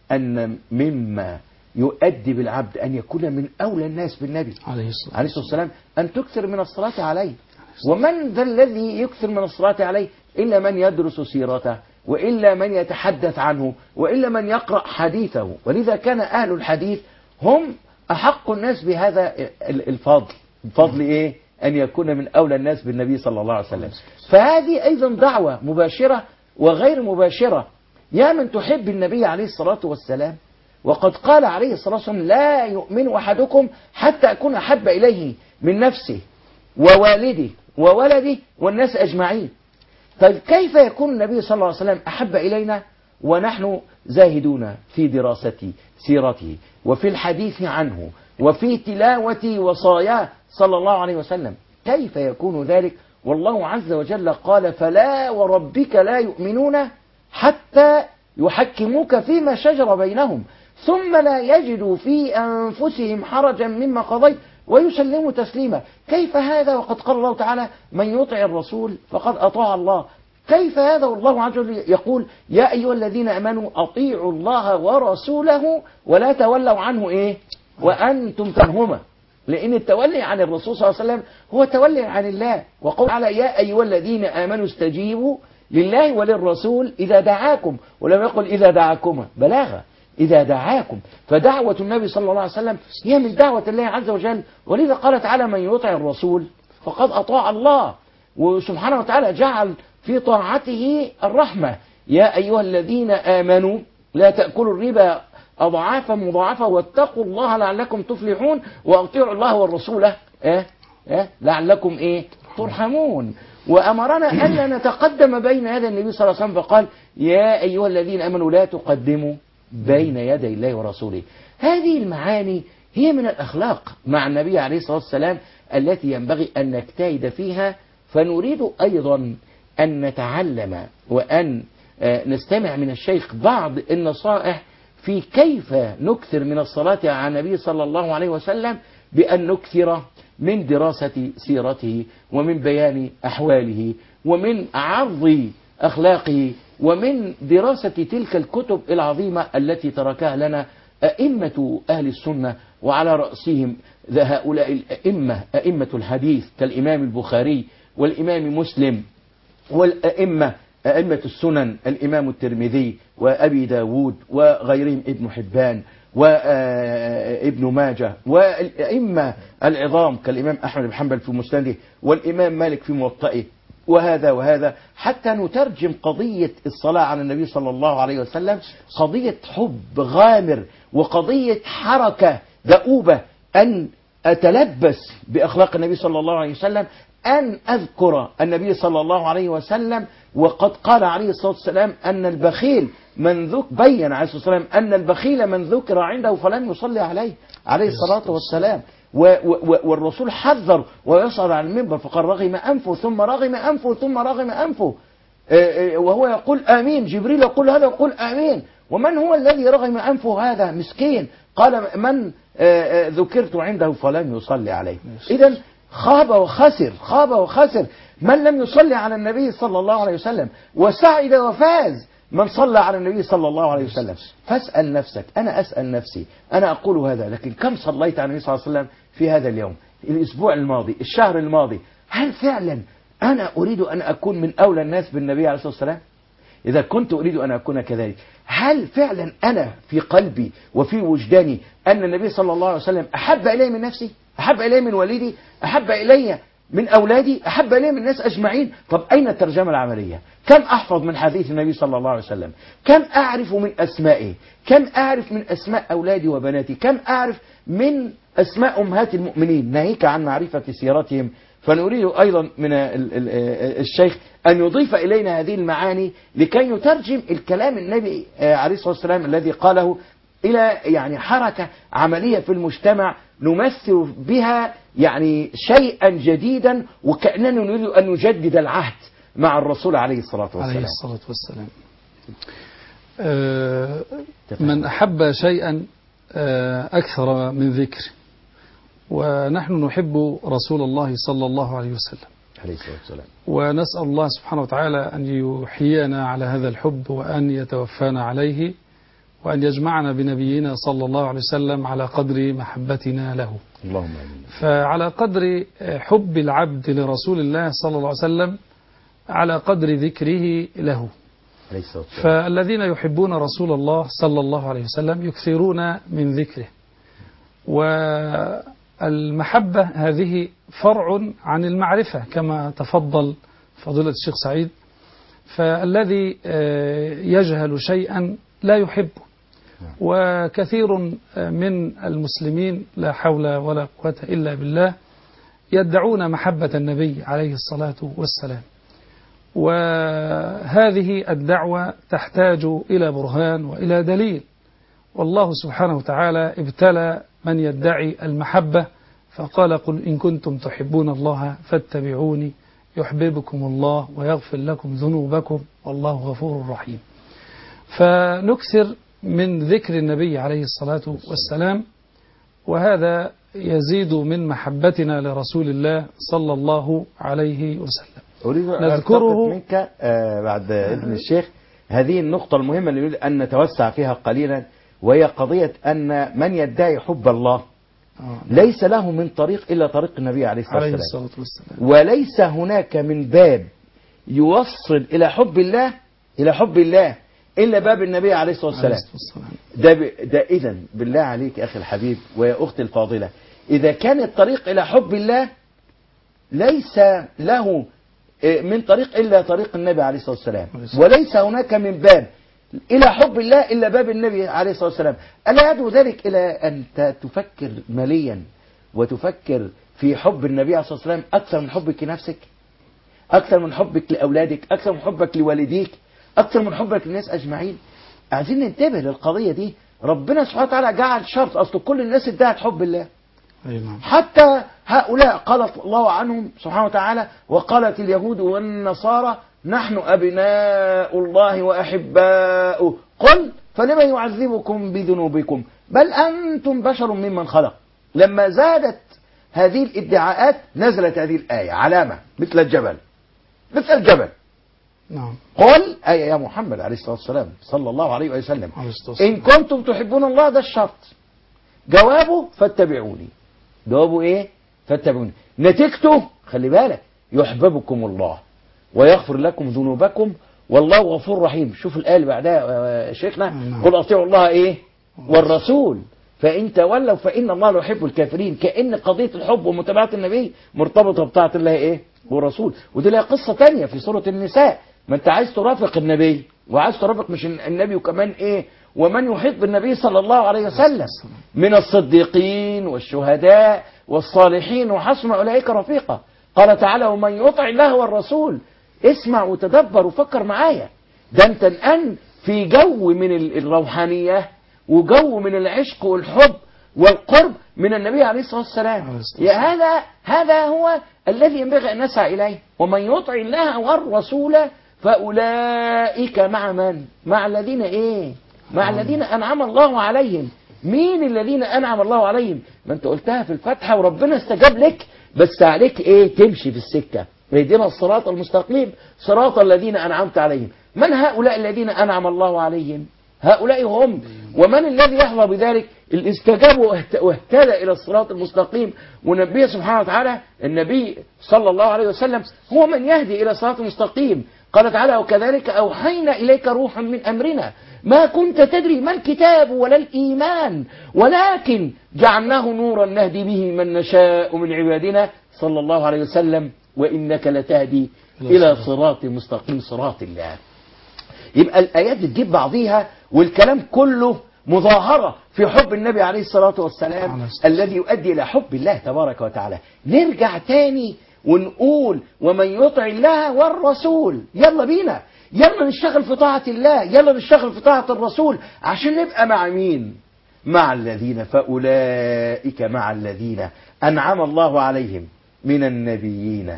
أن مما يؤدي بالعبد أن يكون من أولى الناس بالنبي عليه الصلاة والسلام أن تكثر من الصلاة عليه. ومن ذا الذي يكثر من الصلاة عليه إلا من يدرس سيرته، وإلا من يتحدث عنه، وإلا من يقرأ حديثه. ولذا كان أهل الحديث هم أحق الناس بهذا الفضل. الفضل إيه؟ أن يكون من أولى الناس بالنبي صلى الله عليه وسلم. فهذه أيضا دعوة مباشرة وغير مباشرة. يا من تحب النبي عليه الصلاة والسلام، وقد قال عليه الصلاة والسلام لا يؤمن أحدكم حتى أكون أحب إليه من نفسه ووالده وولده والناس أجمعين. طيب كيف يكون النبي صلى الله عليه وسلم أحب إلينا ونحن زاهدون في دراسة سيرته وفي الحديث عنه وفي تلاوة وصاياه صلى الله عليه وسلم؟ كيف يكون ذلك والله عز وجل قال فلا وربك لا يؤمنون حتى يحكموك فيما شجر بينهم ثم لا يجدوا في أنفسهم حرجا مما قضيت ويسلموا تسليما. كيف هذا وقد قال الله تعالى من يطع الرسول فقد أطاع الله؟ كيف هذا والله عز وجل يقول يا أيها الذين أمنوا أطيعوا الله ورسوله ولا تولوا عنه إيه وأنتم تنهما؟ لأن التولي عن الرسول صلى الله عليه وسلم هو تولي عن الله. وقول على يا أيها الذين آمنوا استجيبوا لله وللرسول إذا دعاكم، ولم يقل إذا دعاكما، بلاغة إذا دعاكم. فدعوة النبي صلى الله عليه وسلم هي من دعوة الله عز وجل. ولذا قال تعالى من يطع الرسول فقد أطاع الله. وسبحانه وتعالى جعل في طاعته الرحمة. يا أيها الذين آمنوا لا تأكلوا الربا أضعافا مضاعفة واتقوا الله لعلكم تفلحون وأطيعوا الله والرسول إيه؟ إيه؟ لعلكم إيه؟ ترحمون. وأمرنا ألا نتقدم بين يدي النبي صلى الله عليه وسلم فقال يا أيها الذين آمنوا لا تقدموا بين يدي الله ورسوله. هذه المعاني هي من الأخلاق مع النبي عليه الصلاة والسلام التي ينبغي أن نجتهد فيها. فنريد أيضا أن نتعلم وأن نستمع من الشيخ بعض النصائح في كيف نكثر من الصلاة على النبي صلى الله عليه وسلم، بأن نكثر من دراسة سيرته ومن بيان أحواله ومن عرض أخلاقه ومن دراسة تلك الكتب العظيمة التي تركها لنا أئمة أهل السنة، وعلى رأسهم هؤلاء الأئمة أئمة الحديث كالإمام البخاري والإمام مسلم، والأئمة أئمة السنن الإمام الترمذي وأبي داود وغيرهم ابن حبان وابن ماجه، والأئمة العظام كالإمام أحمد بن حنبل في مسنده والإمام مالك في موطئه، وهذا وهذا، حتى نترجم قضية الصلاة على النبي صلى الله عليه وسلم قضية حب غامر وقضية حركة دؤوبة، أن أتلبس بأخلاق النبي صلى الله عليه وسلم، أن أذكر النبي صلى الله عليه وسلم. وقد قال عليه الصلاة والسلام أن البخيل من ذك بين عليه الصلاة والسلام أن البخيل من ذكر عنده فلم يصلي عليه عليه الصلاة والسلام. والرسول حذر ويصعد على المنبر فقال رغم أنفه ثم رغم أنفه ثم رغم أنفه، وهو يقول آمين، جبريل يقول هذا يقول آمين، ومن هو الذي رغم أنفه هذا مسكين؟ قال من ذكرت عنده فلم يصلي عليه. إذن خاب وخسر خاب وخسر من لم يصلي على النبي صلى الله عليه وسلم، وسعد وفاز من صلى على النبي صلى الله عليه وسلم. فاسأل نفسك، أنا أسأل نفسي، أنا أقول هذا، لكن كم صليت على النبي صلى الله عليه وسلم في هذا اليوم، الأسبوع الماضي، الشهر الماضي؟ هل فعلا أنا أريد أن أكون من أولى الناس بالنبي عليه الصلاة والسلام؟ إذا كنت أريد أن أكون كذلك، هل فعلا أنا في قلبي وفي وجداني أن النبي صلى الله عليه وسلم أحب إلي من نفسي، أحب إلي من والدي، أحب إلي من أولادي، أحب إلي من الناس أجمعين؟ طب أين الترجمة العملية؟ كم أحفظ من حديث النبي صلى الله عليه وسلم؟ كم أعرف من أسمائه؟ كم أعرف من أسماء أولادي وبناتي؟ كم أعرف من أسماء أمهات المؤمنين؟ ناهيك عن معرفة سيرتهم. فنريد أيضا من الشيخ أن يضيف إلينا هذه المعاني لكي نترجم الكلام النبي عليه الصلاة والسلام الذي قاله إلى يعني حركة عملية في المجتمع نمثل بها يعني شيئا جديدا، وكأننا نريد أن نجدد العهد مع الرسول عليه الصلاة والسلام. عليه الصلاة والسلام. آه من أحب شيئا آه أكثر من ذكر، ونحن نحب رسول الله صلى الله عليه وسلم عليه الصلاة والسلام، ونسأل الله سبحانه وتعالى أن يحيينا على هذا الحب، وأن يتوفانا عليه، وأن يجمعنا بنبينا صلى الله عليه وسلم على قدر محبتنا له. اللهم آمين. فعلى قدر حب العبد لرسول الله صلى الله عليه وسلم على قدر ذكره له. عليه الصلاة والسلام. فالذين يحبون رسول الله صلى الله عليه وسلم يكثرون من ذكره، والمحبة هذه فرع عن المعرفة كما تفضل فضيلة الشيخ سعيد. فالذي يجهل شيئا لا يحبه، وكثير من المسلمين لا حول ولا قوة إلا بالله يدعون محبة النبي عليه الصلاة والسلام، وهذه الدعوة تحتاج إلى برهان وإلى دليل. والله سبحانه وتعالى ابتلى من يدعي المحبة فقال قل إن كنتم تحبون الله فاتبعوني يحببكم الله ويغفر لكم ذنوبكم والله غفور رحيم. فنكثر من ذكر النبي عليه الصلاة والسلام، وهذا يزيد من محبتنا لرسول الله صلى الله عليه وسلم. أريد أن نذكره منك آه بعد ابن الشيخ هذه النقطة المهمة اللي نريد أن نتوسع فيها قليلا، وهي قضية أن من يدعي حب الله ليس له من طريق إلا طريق النبي عليه الصلاة والسلام، وليس هناك من باب يوصل إلى حب الله إلى حب الله إلا باب النبي عليه الصلاة والسلام. ده, ده إذن بالله عليك أخي الحبيب ويا أختي الفاضلة، إذا كان الطريق إلى حب الله ليس له من طريق إلا طريق النبي عليه الصلاة والسلام، وليس هناك من باب إلى حب الله إلا باب النبي عليه الصلاة والسلام، ألا يدعو ذلك إلى أن تفكر ماليا وتفكر في حب النبي عليه الصلاة والسلام أكثر من حبك لنفسك، أكثر من حبك لأولادك، أكثر من حبك لوالديك، أكثر من حبك للناس أجمعين؟ عايزين ننتبه للقضية دي. ربنا سبحانه وتعالى جعل شرط، أصل كل الناس ادعت حب الله، حتى هؤلاء قال الله عنهم سبحانه وتعالى وقالت اليهود والنصارى نحن أبناء الله وأحباؤه. قل فلما يعذبكم بذنوبكم بل أنتم بشر ممن خلق. لما زادت هذه الادعاءات نزلت هذه الآية علامة مثل الجبل، مثل الجبل. نعم. قل أي يا محمد عليه الصلاة والسلام صلى الله عليه وسلم إن كنتم تحبون الله، ده الشرط. جوابه فاتبعوني. جوابه إيه؟ فاتبعوني. نتيجته خلي بالك يحببكم الله ويغفر لكم ذنوبكم والله غفور رحيم. شوف الآية اللي بعدها شيخنا، قل أطيعوا الله إيه والرسول فإن تولوا فإن الله لا يحب الكافرين. كأن قضية الحب ومتابعة النبي مرتبطة بطاعة الله إيه والرسول. ودي لها قصة تانية في سورة النساء. ما أنت عايز ترافق النبي وعايز ترافق مش النبي وكمان إيه ومن يحيط بالنبي صلى الله عليه وسلم من الصديقين والشهداء والصالحين وحسن أولئك رفيقا. قال تعالى ومن يطع الله والرسول. اسمع وتدبر وفكر معايا. ده أنت الآن في جو من الروحانية وجو من العشق والحب والقرب من النبي عليه الصلاة والسلام. يا هذا هذا هو الذي ينبغي أن نسعى إليه. ومن يطع الله والرسول فأولئك مع من؟ مع الذين إيه؟ مع الذين أنعم الله عليهم. مين الذين أنعم الله عليهم؟ ما أنت قلتها في الفتحة وربنا استجاب لك، بس عليك إيه؟ تمشي في السكة. اهدنا الصراط المستقيم صراط الذين أنعمت عليهم. من هؤلاء الذين أنعم الله عليهم؟ هؤلاء هم. ومن الذي يحظى بذلك؟ اللي استجابوا واهتدى إلى الصراط المستقيم. ونبيه سبحانه وتعالى النبي صلى الله عليه وسلم هو من يهدي إلى الصراط المستقيم. قال تعالى وكذلك أوحينا إليك روحا من أمرنا ما كنت تدري ما الكتاب ولا الإيمان ولكن جعلناه نورا نهدي به من نشاء من عبادنا صلى الله عليه وسلم وإنك لتهدي إلى صراط مستقيم صراط الله. يبقى الآيات بتجيب بعضيها والكلام كله مظاهرة في حب النبي عليه الصلاة والسلام الذي يؤدي إلى حب الله تبارك وتعالى. نرجع تاني ونقول ومن يطع الله والرسول. يلا بينا يلا نشتغل في طاعة الله، يلا نشتغل في طاعة الرسول عشان نبقى مع مين؟ مع الذين فأولئك مع الذين أنعم الله عليهم من النبيين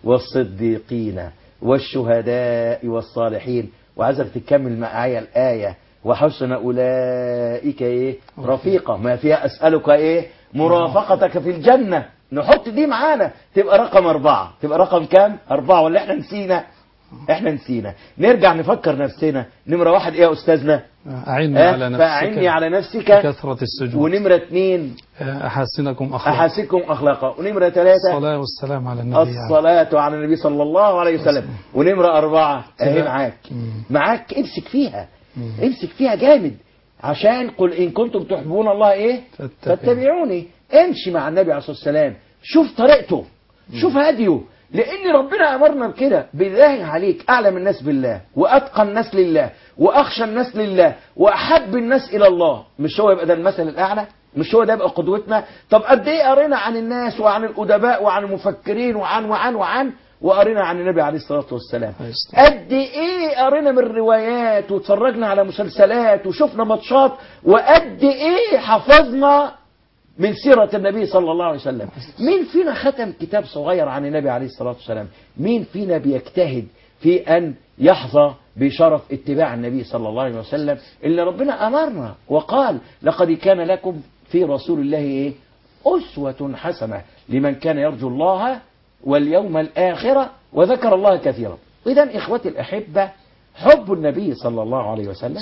والصديقين والشهداء والصالحين. وعايزك تكمل معايا الآية وحسن أولئك إيه رفيقا ما فيها أسألك إيه مرافقتك في الجنة. نحط دي معانا تبقى رقم أربعة. تبقى رقم كام؟ أربعة ولا إحنا نسينا؟ إحنا نسينا. نرجع نفكر نفسنا. نمرة واحد إيه يا أستاذنا؟ أعني على نفسك فأعني على نفسك كثرة السجود. ونمرة اثنين أحاسنكم أخلاقا أحاسنكم أخلاقا. ونمرة ثلاثة الصلاة والسلام على النبي الصلاة على النبي صلى الله عليه وسلم. ونمرة أربعة أهي معاك معاك امسك فيها امسك فيها جامد عشان قل إن كنتم تحبون الله إيه فاتبعوني. امشي مع النبي عليه الصلاة والسلام. شوف طريقته شوف هديه. لأن ربنا أمرنا بكده. بالله عليك أعلم الناس بالله وأتقى الناس لله وأخشى الناس لله وأحب الناس إلى الله. مش هو يبقى ده المثل الأعلى؟ مش هو ده يبقى قدوتنا؟ طب قد إيه قرينا عن الناس وعن الأدباء وعن المفكرين وعن وعن وعن وقرينا عن النبي عليه الصلاة والسلام. قد إيه قرينا من روايات وتفرجنا على مسلسلات وشفنا ماتشات وقد إيه حفظنا من سيرة النبي صلى الله عليه وسلم. مين فينا ختم كتاب صغير عن النبي عليه الصلاة والسلام؟ مين فينا بيجتهد في أن يحظى بشرف اتباع النبي صلى الله عليه وسلم اللي ربنا أمرنا وقال لقد كان لكم في رسول الله إيه؟ أسوة حسنة لمن كان يرجو الله واليوم الآخرة وذكر الله كثيرا. إذن إخوتي الأحبة حب النبي صلى الله عليه وسلم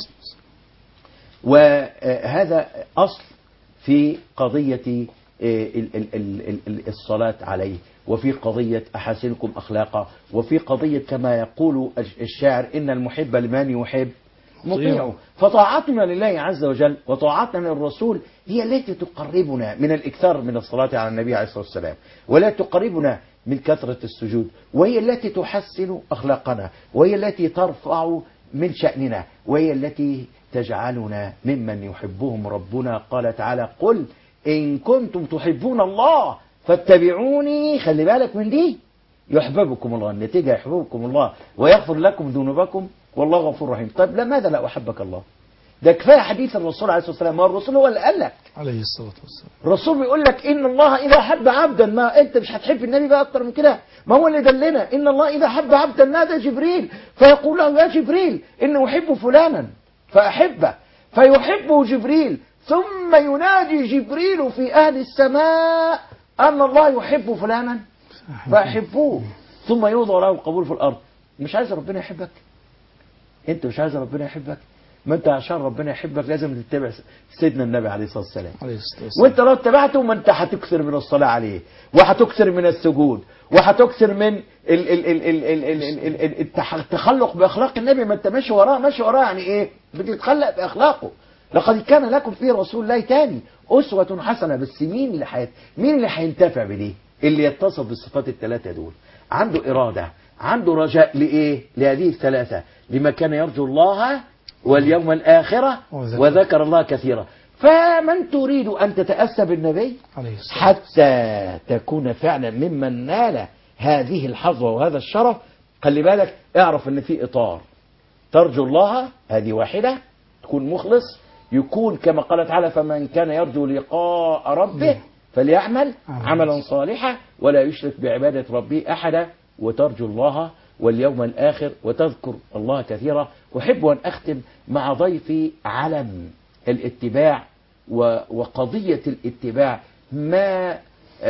وهذا أصل في قضية الصلاة عليه وفي قضية أحاسنكم أخلاقا وفي قضية كما يقول الشاعر إن المحب لمن يحب مطيعه. فطاعتنا لله عز وجل وطاعتنا للرسول هي التي تقربنا من الإكثار من الصلاة على النبي عليه الصلاة والسلام ولا تقربنا من كثرة السجود وهي التي تحسن أخلاقنا وهي التي ترفع من شأننا وهي التي تجعلنا ممن يحبهم ربنا. قال تعالى قل إن كنتم تحبون الله فاتبعوني. خلي بالك من دي. يحببكم الله. النتيجة يحببكم الله ويغفر لكم ذنوبكم والله غفور رحيم. طيب لماذا لا أحبك الله؟ ده كفايه حديث الرسول عليه الصلاه والسلام، ما الرسول هو اللي قال لك. عليه الصلاة والسلام. الرسول بيقول لك ان الله اذا حب عبدا، ما انت مش هتحب النبي بقى اكتر من كده؟ ما هو اللي دلنا ان الله اذا حب عبدا نادى جبريل فيقول له يا جبريل اني احب فلانا فاحبه، فيحبه جبريل، ثم ينادي جبريل في اهل السماء ان الله يحب فلانا فاحبوه، ثم يوضع له القبول في الارض. مش عايز ربنا يحبك؟ انت مش عايز ربنا يحبك؟ ما انت عشان ربنا يحبك لازم تتبع سيدنا النبي عليه الصلاه والسلام. عليه الصلاة والسلام. وانت لو اتبعته ما انت هتكثر من الصلاه عليه، وهتكثر من السجود، وهتكثر من ال ال ال ال ال ال ال ال التح- التخلق باخلاق النبي. ما انت ماشي وراه ماشي وراه يعني ايه؟ بتتخلق باخلاقه. لقد كان لكم في رسول الله تاني اسوه حسنه. بس مين اللي حيت مين اللي هينتفع بدي؟ اللي يتصف بالصفات الثلاثه دول، عنده اراده، عنده رجاء لايه؟ لهذه الثلاثه، لما كان يرجو الله واليوم الآخرة وذكر الله كثيرا. فمن تريد أن تتأسى بالنبي حتى تكون فعلا ممن نال هذه الحظوة وهذا الشرف، خلي بالك، اعرف ان في إطار. ترجو الله هذه واحدة، تكون مخلص، يكون كما قال تعالى فمن كان يرجو لقاء ربه فليعمل عملا صالحا ولا يشرك بعبادة ربه أحدا، وترجو الله واليوم الآخر وتذكر الله كثيرا. أحب أن أختم مع ضيفي علم الاتباع وقضية الاتباع، ما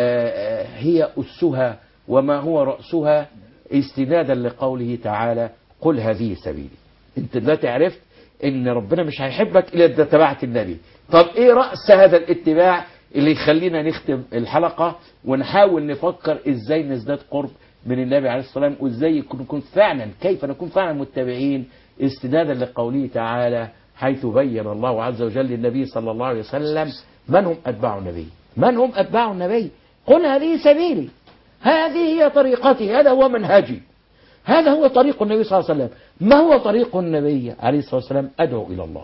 هي أسها وما هو رأسها، استنادا لقوله تعالى قل هذه سبيلي. انت دلوقتي عرفت ان ربنا مش هيحبك الا اذا اتبعت النبي. طب ايه رأس هذا الاتباع اللي يخلينا نختم الحلقة ونحاول نفكر ازاي نزداد قرب من النبي عليه الصلاة والسلام، وازاي نكون فعلا كيف نكون فعلا متبعين، استنادا لقوله تعالى حيث بين الله عز وجل للنبي صلى الله عليه وسلم من هم أتباع النبي. من هم أتباع النبي؟ قل هذه سبيلي، هذه هي طريقتي، هذا هو منهجي، هذا هو طريق النبي صلى الله عليه وسلم. ما هو طريق النبي عليه الصلاة والسلام؟ أدعو إلى الله.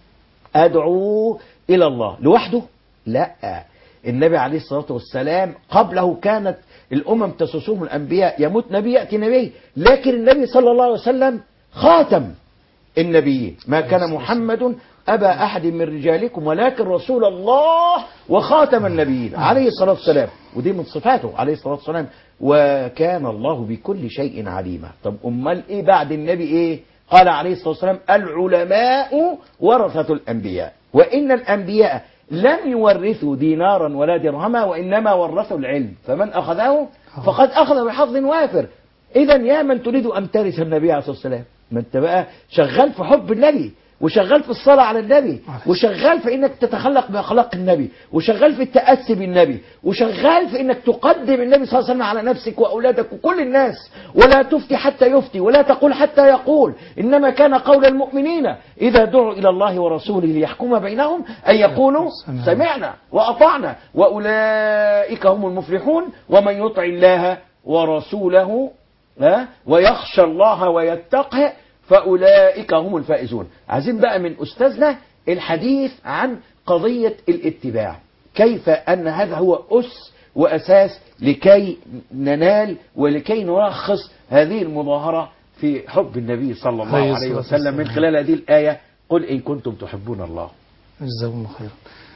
أدعو إلى الله لوحده؟ لا، النبي عليه الصلاة والسلام قبله كانت الأمم تسوسهم الأنبياء، يموت نبي يأتي نبي، لكن النبي صلى الله عليه وسلم خاتم النبيين. ما كان محمد أبا أحد من رجالكم ولكن رسول الله وخاتم النبيين عليه الصلاة والسلام، ودي من صفاته عليه الصلاة والسلام. وكان الله بكل شيء عليما. طب أمال إيه بعد النبي إيه؟ قال عليه الصلاة والسلام العلماء ورثة الأنبياء، وإن الأنبياء لم يورثوا دينارا ولا درهما وإنما ورثوا العلم، فمن أخذه فقد أخذ بحظ وافر. إذا يا من تريد أن ترث النبي عليه الصلاة والسلام، ما أنت بقى شغال في حب النبي، وشغال في الصلاة على النبي، وشغال في انك تتخلق بأخلاق النبي، وشغال في التأسي بالنبي، وشغال في انك تقدم النبي صلى الله عليه وسلم على نفسك وأولادك وكل الناس، ولا تفتي حتى يفتي ولا تقول حتى يقول. إنما كان قول المؤمنين إذا دعوا إلى الله ورسوله ليحكم بينهم أن يقولوا سمعنا وأطعنا وأولئك هم المفلحون. ومن يطع الله ورسوله ويخشى الله ويتقه فأولئك هم الفائزون. عايزين بقى من أستاذنا الحديث عن قضية الاتباع، كيف أن هذا هو أس وأساس لكي ننال ولكي نلخص هذه المظاهرة في حب النبي صلى الله عليه وسلم من خلال هذه الآية قل إن كنتم تحبون الله. جزاكم الله خيرا.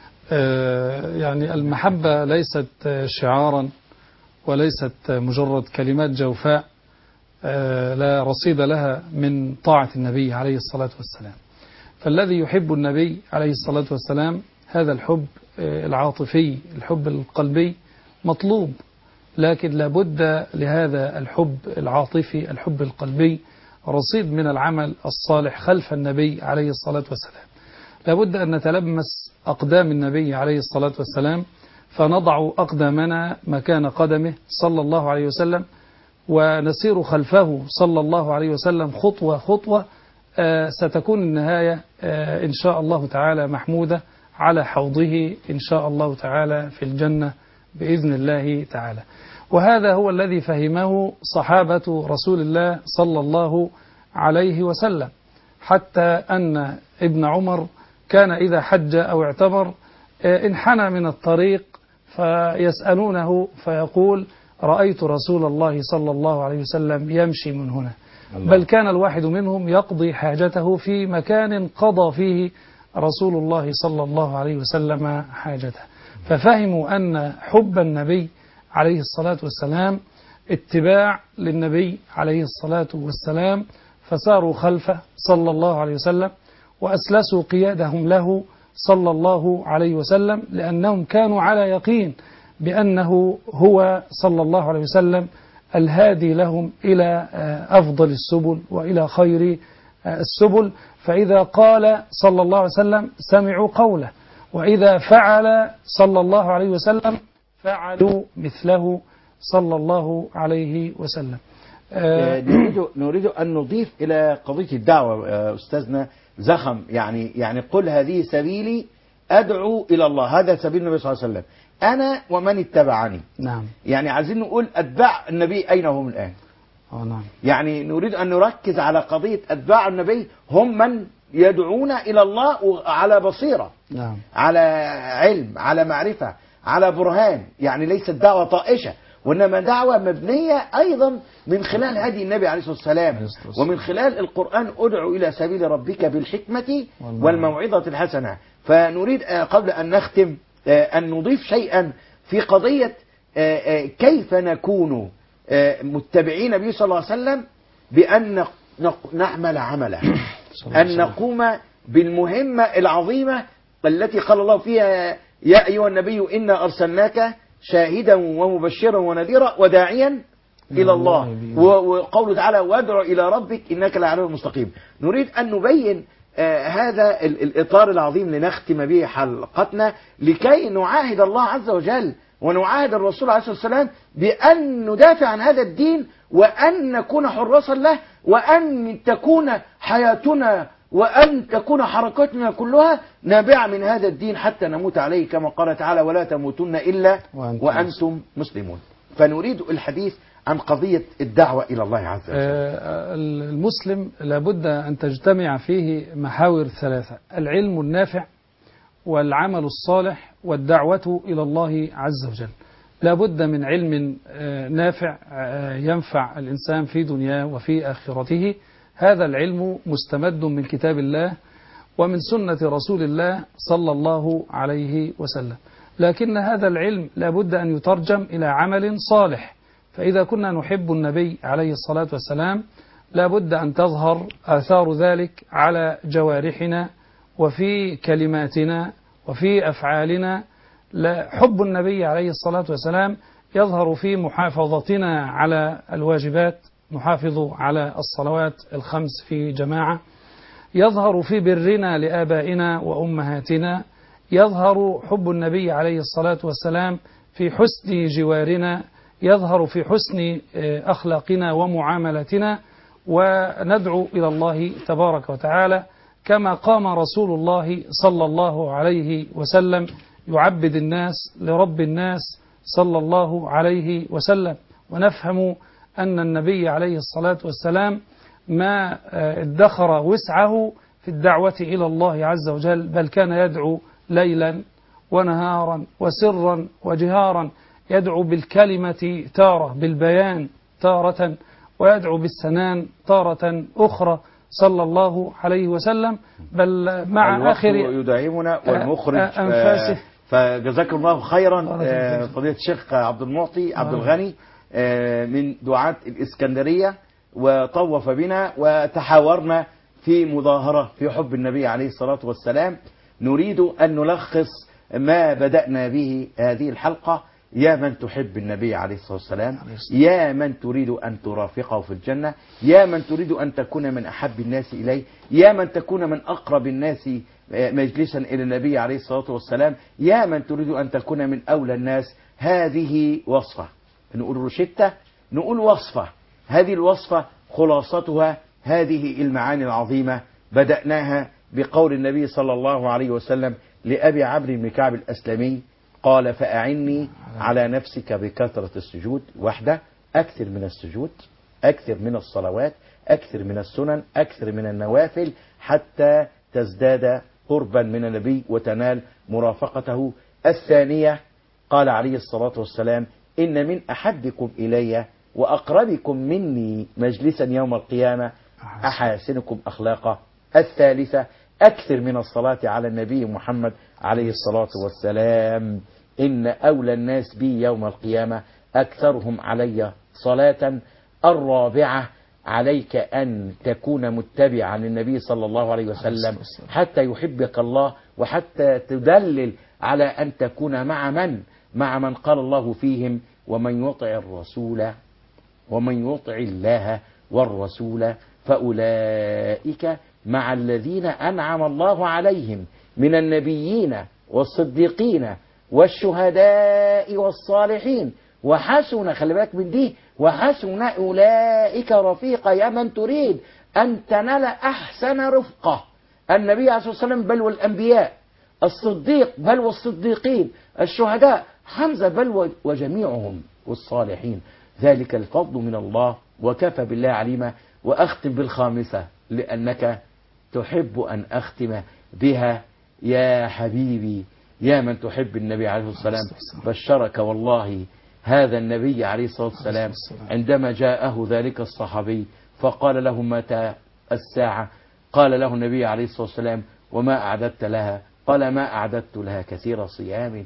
آه يعني المحبة ليست شعارا وليست مجرد كلمات جوفاء لا رصيد لها من طاعة النبي عليه الصلاة والسلام. فالذي يحب النبي عليه الصلاة والسلام هذا الحب العاطفي، الحب القلبي مطلوب، لكن لابد لهذا الحب العاطفي الحب القلبي رصيد من العمل الصالح خلف النبي عليه الصلاة والسلام. لابد أن نتلمس أقدام النبي عليه الصلاة والسلام، فنضع أقدامنا مكان قدمه صلى الله عليه وسلم، ونسير خلفه صلى الله عليه وسلم خطوة خطوة. آه ستكون النهاية آه إن شاء الله تعالى محمودة على حوضه إن شاء الله تعالى في الجنة بإذن الله تعالى. وهذا هو الذي فهمه صحابة رسول الله صلى الله عليه وسلم، حتى أن ابن عمر كان إذا حج أو اعتمر آه انحنى من الطريق فيسألونه فيقول رأيت رسول الله صلى الله عليه وسلم يمشي من هنا. الله. بل كان الواحد منهم يقضي حاجته في مكان قضى فيه رسول الله صلى الله عليه وسلم حاجته. ففهموا أن حب النبي عليه الصلاة والسلام اتباع للنبي عليه الصلاة والسلام، فساروا خلفه صلى الله عليه وسلم وأسلسوا قيادهم له صلى الله عليه وسلم، لأنهم كانوا على يقين بأنه هو صلى الله عليه وسلم الهادي لهم إلى أفضل السبل وإلى خير السبل. فإذا قال صلى الله عليه وسلم سمعوا قوله، وإذا فعل صلى الله عليه وسلم فعلوا مثله صلى الله عليه وسلم. نريد نريد أن نضيف إلى قضية الدعوة أستاذنا زخم، يعني يعني قل هذه سبيلي أدعو إلى الله، هذا سبيل النبي صلى الله عليه وسلم، أنا ومن اتبعني. نعم. يعني عايزين نقول أتباع النبي أين هم الآن؟ أوه نعم. يعني نريد أن نركز على قضية أتباع النبي، هم من يدعون إلى الله على بصيرة. نعم. على علم، على معرفة، على برهان، يعني ليست دعوة طائشة، وإنما دعوة مبنية أيضا من خلال هدي النبي عليه الصلاة والسلام، ومن خلال القرآن ادعو إلى سبيل ربك بالحكمة والموعظة الحسنة. فنريد قبل أن نختم أن نضيف شيئا في قضية كيف نكون متبعين النبي صلى الله عليه وسلم، بأن نعمل عملا، أن نقوم بالمهمة العظيمة التي قال الله فيها يا أيها النبي إنا أرسلناك شاهدا ومبشرا ونذيرا وداعيا إلى الله، وقوله تعالى وادع إلى ربك إنك لعلى المستقيم. نريد أن نبين آه هذا الإطار العظيم لنختم به حلقتنا، لكي نعاهد الله عز وجل ونعاهد الرسول عليه الصلاة والسلام بأن ندافع عن هذا الدين، وأن نكون حراسا له، وأن تكون حياتنا وأن تكون حركاتنا كلها نابعة من هذا الدين حتى نموت عليه، كما قال تعالى ولا تموتن إلا وأنتم, وأنتم مسلمون. فنريد الحديث عن قضية الدعوة إلى الله عز وجل. المسلم لابد أن تجتمع فيه محاور ثلاثة: العلم النافع والعمل الصالح والدعوة إلى الله عز وجل. لابد من علم نافع ينفع الإنسان في دنياه وفي آخرته، هذا العلم مستمد من كتاب الله ومن سنة رسول الله صلى الله عليه وسلم، لكن هذا العلم لابد أن يترجم إلى عمل صالح. فإذا كنا نحب النبي عليه الصلاة والسلام لابد أن تظهر آثار ذلك على جوارحنا وفي كلماتنا وفي أفعالنا. حب النبي عليه الصلاة والسلام يظهر في محافظتنا على الواجبات، نحافظ على الصلوات الخمس في جماعة، يظهر في برنا لآبائنا وأمهاتنا، يظهر حب النبي عليه الصلاة والسلام في حسن جوارنا، يظهر في حسن أخلاقنا ومعاملتنا، وندعو إلى الله تبارك وتعالى كما قام رسول الله صلى الله عليه وسلم يعبد الناس لرب الناس صلى الله عليه وسلم. ونفهم أن النبي عليه الصلاة والسلام ما ادخر وسعه في الدعوة إلى الله عز وجل، بل كان يدعو ليلا ونهارا وسرا وجهارا، يدعو بالكلمة تارة، بالبيان تارة، ويدعو بالسنان تارة أخرى صلى الله عليه وسلم. بل مع آخر يدعمنا والمخرج أنفاسه. فجزاكم الله خيرا فضيلة الشيخ عبد المعطي عبد الغني من دعاة الإسكندرية، وطوف بنا وتحاورنا في مظاهرة في حب النبي عليه الصلاة والسلام. نريد أن نلخص ما بدأنا به هذه الحلقة: يا من تحب النبي عليه الصلاة والسلام، يا من تريد أن ترافقه في الجنة، يا من تريد أن تكون من أحب الناس إليه، يا من تكون من أقرب الناس مجلسا إلى النبي عليه الصلاة والسلام، يا من تريد أن تكون من أولى الناس. هذه وصفة، نقول روشتة، نقول وصفة، هذه الوصفة خلاصتها هذه المعاني العظيمة. بدأناها بقول النبي صلى الله عليه وسلم لأبي عمرو بن كعب الأسلمي، قال فأعني على نفسك بكثرة السجود، وحده، أكثر من السجود، أكثر من الصلوات، أكثر من السنن، أكثر من النوافل، حتى تزداد قربا من النبي وتنال مرافقته. الثانية قال عليه الصلاة والسلام إن من أحبكم إلي وأقربكم مني مجلسا يوم القيامة أحاسنكم أخلاقا. الثالثة أكثر من الصلاة على النبي محمد عليه الصلاة والسلام. إن أولى الناس بي يوم القيامة أكثرهم علي صلاة. الرابعة عليك أن تكون متبعا للنبي صلى الله عليه وسلم حتى يحبك الله، وحتى تدلل على أن تكون مع من مع من قال الله فيهم ومن يطع الرسول ومن يطع الله والرسول فأولئك مع الذين أنعم الله عليهم من النبيين والصديقين والشهداء والصالحين وحسن، خلي بالك من دي، وحسن أولئك رفيقا. يا من تريد أن تنال أحسن رفقة، النبي عليه الصلاة والسلام بل والأنبياء، الصديق بل والصديقين، الشهداء حمزة بل وجميعهم، والصالحين. ذلك الفضل من الله وكفى بالله عليما. وأختم بالخامسة لأنك تحب أن أختم بها يا حبيبي، يا من تحب النبي عليه الصلاة والسلام. بشرك والله هذا النبي عليه الصلاة والسلام عندما جاءه ذلك الصحابي فقال له متى الساعة؟ قال له النبي عليه الصلاة والسلام وما أعددت لها؟ قال ما أعددت لها كثير صيام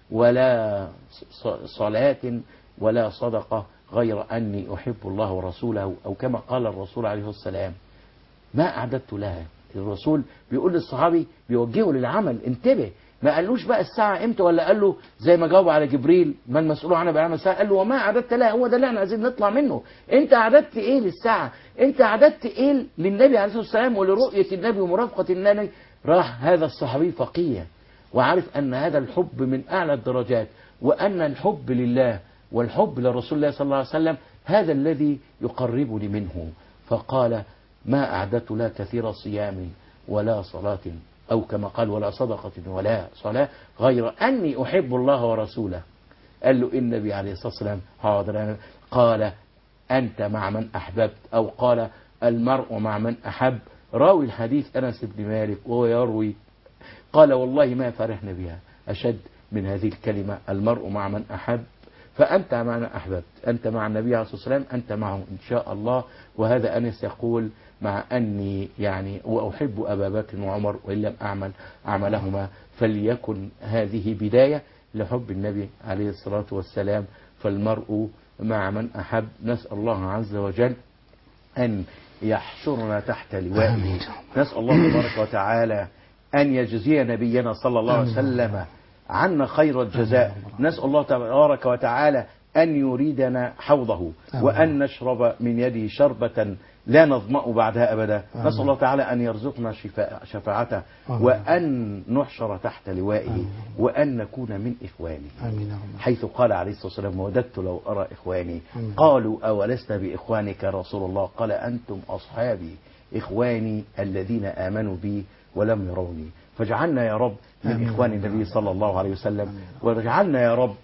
ولا صلاة ولا صدقة غير أني أحب الله ورسوله، أو كما قال الرسول عليه السلام ما أعددت لها. الرسول بيقول للصحابي بيوجهه للعمل، انتبه، ما قالوش بقى الساعة امتى، ولا قال له زي ما جاوب على جبريل ما المسؤول عنها بيعمل الساعة، قال له وما أعددت لها. هو ده اللي احنا عايزين نطلع منه. انت أعددت ايه للساعة؟ انت أعددت ايه للنبي عليه الصلاة والسلام ولرؤية النبي ومرافقة النبي؟ راح هذا الصحابي فقيه وعارف أن هذا الحب من أعلى الدرجات، وأن الحب لله والحب لرسول الله صلى الله عليه وسلم هذا الذي يقربني منه. فقال ما أعددت لا كثير صيام ولا صلاة، أو كما قال ولا صدقة ولا صلاة غير أني أحب الله ورسوله. قال له النبي عليه الصلاة والسلام حاضر. قال أنت مع من أحببت، أو قال المرء مع من أحب. راوي الحديث أنس بن مالك وهو يروي قال والله ما فرحنا بها أشد من هذه الكلمة المرء مع من أحب. فأنت مع من أحببت، أنت مع النبي عليه الصلاة والسلام، أنت معه إن شاء الله. وهذا أنس يقول مع أني يعني وأحب أبا بكر وعمر وإن لم أعمل أعملهما، فليكن هذه بداية لحب النبي عليه الصلاة والسلام. فالمرء مع من أحب. نسأل الله عز وجل أن يحشرنا تحت لوائه. نسأل الله تبارك وتعالى أن يجزي نبينا صلى الله عليه وسلم عنا خير الجزاء. نسأل الله تبارك وتعالى أن يريدنا حوضه وأن نشرب من يده شربة لا نظمأ بعدها أبدا. نسأل الله تعالى أن يرزقنا شفاء شفاعته، وأن نحشر تحت لوائه، وأن نكون من إخوانه، حيث قال عليه الصلاة والسلام وددت لو أرى إخواني. قالوا أولست بإخوانك رسول الله؟ قال أنتم أصحابي إخواني الذين آمنوا بي ولم يروني. فاجعلنا يا رب من إخوان النبي صلى الله عليه وسلم، واجعلنا يا رب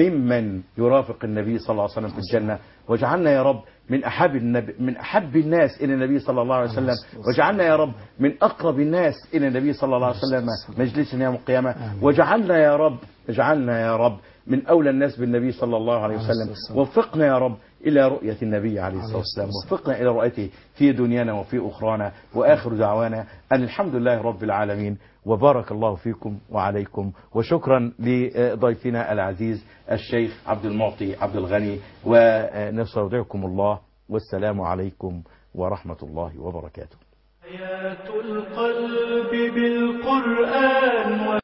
ممن يرافق النبي صلى الله عليه وسلم في الجنة، واجعلنا يا رب من أحب النبي من أحب الناس إلى النبي صلى الله عليه وسلم، واجعلنا يا رب من أقرب الناس إلى النبي صلى الله عليه وسلم مجلسنا يوم القيامة، واجعلنا يا رب اجعلنا يا رب من أولى الناس بالنبي صلى الله عليه وسلم. وفقنا يا رب إلى رؤية النبي عليه الصلاة والسلام، وفقنا إلى رؤيته في دنيانا وفي أخرانا. وآخر دعوانا أن الحمد لله رب العالمين، وبارك الله فيكم وعليكم. وشكرا لضيفنا العزيز الشيخ عبد المعطي عبد الغني، ونستودعكم الله، والسلام عليكم ورحمة الله وبركاته. حياة القلب بالقرآن